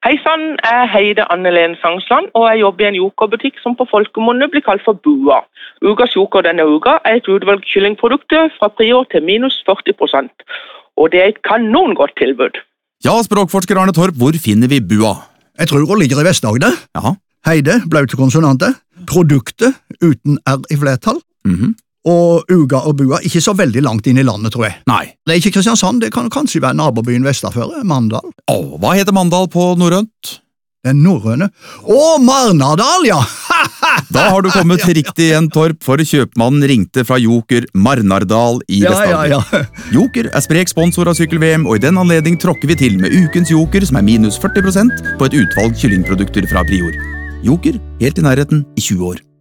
Hei sann, jeg heter Anne-Lene Sangsland, og jeg jobber i en jokerbutikk som på folkemunne blir kalt for Bua. Ukas joker denne uka er et utvalgt kyllingprodukter fra prior til minus 40%. Og det er et kanongodt tilbud. Ja, språkforsker Arne Torp, hvor finner vi Bua? Jeg tror hun ligger i Vest-Agder. Ja. Heide, blaute konsonanter. Produktet uten R i flertall. Og Uga og Bua ikke så veldig langt inn i landet, tror jeg. Nei. Det er ikke Kristiansand, det kan kanskje være nabobyen Vestaføre, Mandal. Hva heter Mandal på norrønt? Den norrøne. Marnardal, ja! Da har du kommet riktig igjen, Torp, for kjøpmannen ringte fra Joker Marnardal i Vest-Agder. Ja. Joker er sprek sponsor av Sykkel-VM, og i den anledning tråkker vi til med ukens Joker, som er minus 40% på et utvalg kyllingprodukter fra Prior. Joker, helt i nærheten i 20 år.